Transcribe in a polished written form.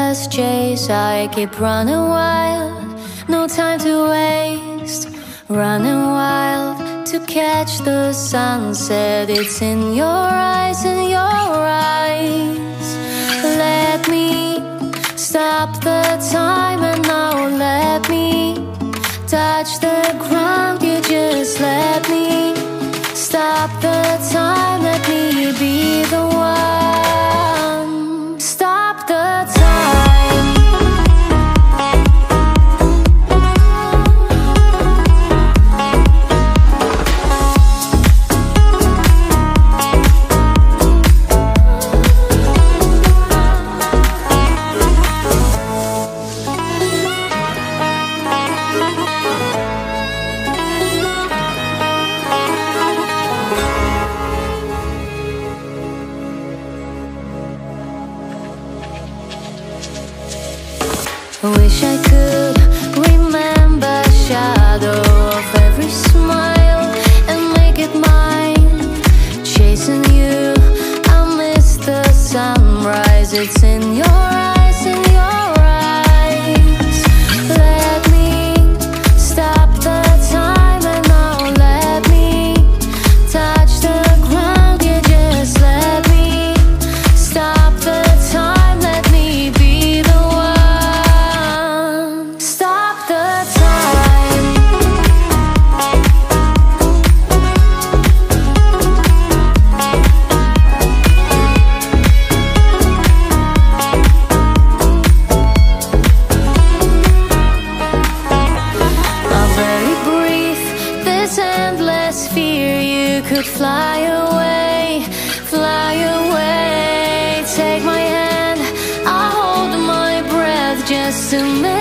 endless chase. I keep running wild, no time to waste. Running wild to catch the sunset. It's in your eyes, in your eyes. Let me stop the time and now let me touch the ground. You just let me stop the time. Let me be the one. Stop the time. Wish I could remember shadow of every smile and make it mine. Chasing you, I miss the sunrise. It's in your eyes, in your eyes. Let me stop the time and now let me touch the ground. You just let me stop the time. Let me be the one. Endless fear, you could fly away, fly away. Take my hand, I'll hold my breath just to make